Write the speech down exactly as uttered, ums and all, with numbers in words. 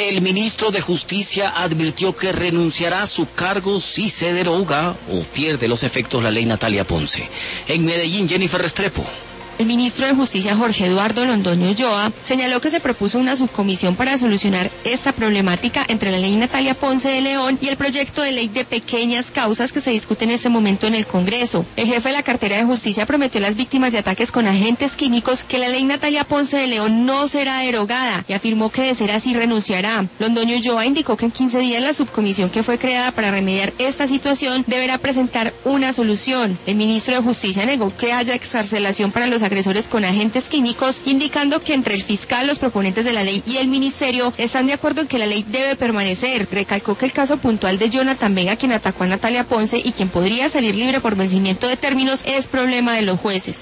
El ministro de Justicia advirtió que renunciará a su cargo si se deroga o pierde los efectos la ley Natalia Ponce. En Medellín, Jennifer Restrepo. El ministro de Justicia, Jorge Eduardo Londoño Ulloa, señaló que se propuso una subcomisión para solucionar esta problemática entre la ley Natalia Ponce de León y el proyecto de ley de pequeñas causas que se discute en este momento en el Congreso. El jefe de la cartera de Justicia prometió a las víctimas de ataques con agentes químicos que la ley Natalia Ponce de León no será derogada y afirmó que de ser así renunciará. Londoño Ulloa indicó que en quince días la subcomisión que fue creada para remediar esta situación deberá presentar una solución. El ministro de Justicia negó que haya excarcelación para los agresores con agentes químicos, indicando que entre el fiscal, los proponentes de la ley y el ministerio están de acuerdo en que la ley debe permanecer. Recalcó que el caso puntual de Jonathan Vega, quien atacó a Natalia Ponce y quien podría salir libre por vencimiento de términos, es problema de los jueces.